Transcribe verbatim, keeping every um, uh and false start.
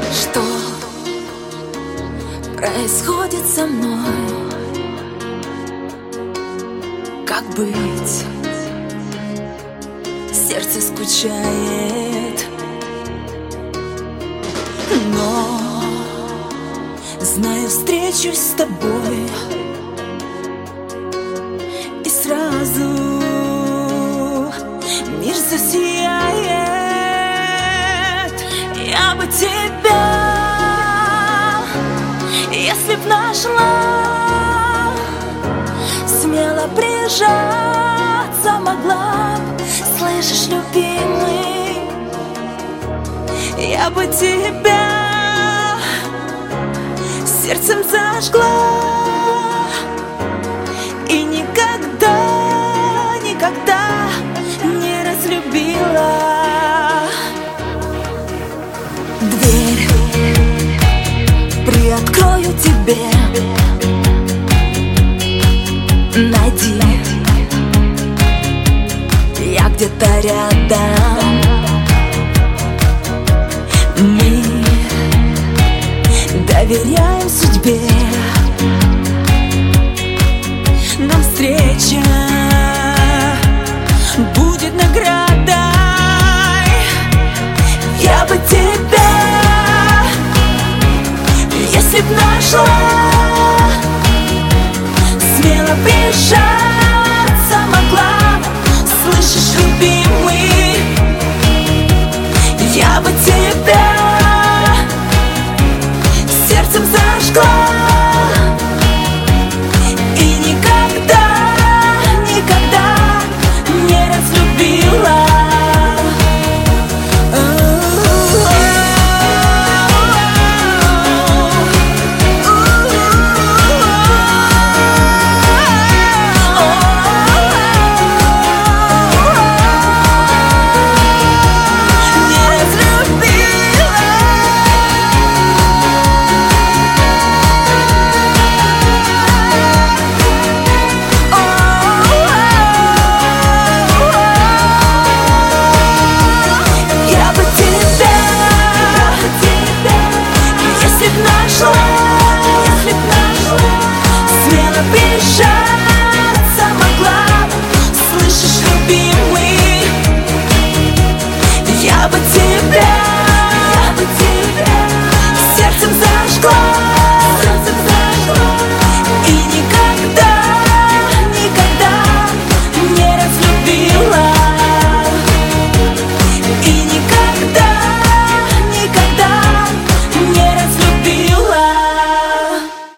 Что происходит со мной? Как быть? Сердце скучает, но знаю, встречусь с тобой, и сразу мир засияет. Я бы тебя, если б нашла, смело прижаться могла. Слышишь, любимый, я бы тебя сердцем зажгла и никогда, никогда не разлюбила. Дверь приоткрою тебе, найди, я где-то рядом.